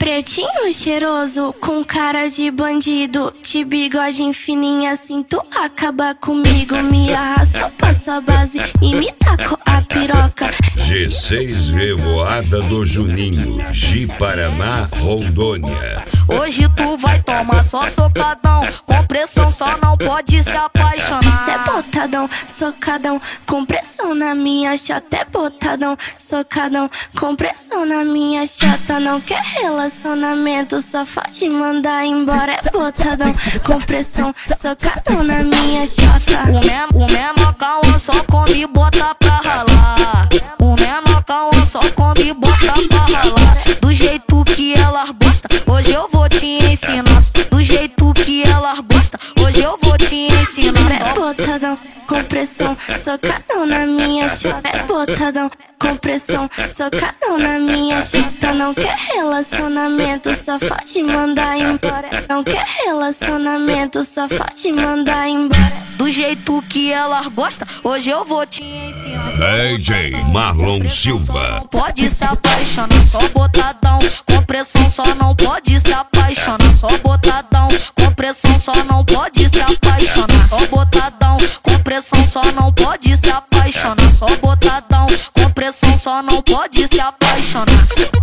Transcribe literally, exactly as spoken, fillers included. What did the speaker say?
Pretinho cheiroso, com cara de bandido, de bigode fininha assim, tu acaba comigo. Me arrasta pra sua base e me tacou a piroca. G seis Revoada do Juninho, Ji-Paraná, Rondônia. Hoje tu vai tomar só socadão, com pressão só não pode se apaixonar. É botadão, socadão, com pressão na minha chata. É botadão, socadão, com pressão na minha chata. Não quer relacionamento, só pode mandar embora. É botadão, com pressão, socadão na minha chata. O menor, o menor calma só come e bota pra ralar. O menor calma só come e bota pra ralar. Do jeito que elas gosta, hoje eu vou te ensinar. Do jeito que elas gosta, hoje eu vou te ensinar. É botadão, com pressão, socadão na minha chata. É botadão, com pressão, socadão na minha chata. Não quer relacionamento, só pode mandar embora. Não quer relacionamento, só pode mandar embora. Do jeito que elas gosta, hoje eu vou te ensinar. D J Marlon Silva. Não pode se apaixonar, só botadão. Com pressão só não pode se apaixonar. Só botadão, com pressão só não pode se apaixonar. Só botadão, com pressão só não pode se apaixonar. Só botadão, com pressão só não pode se apaixonar.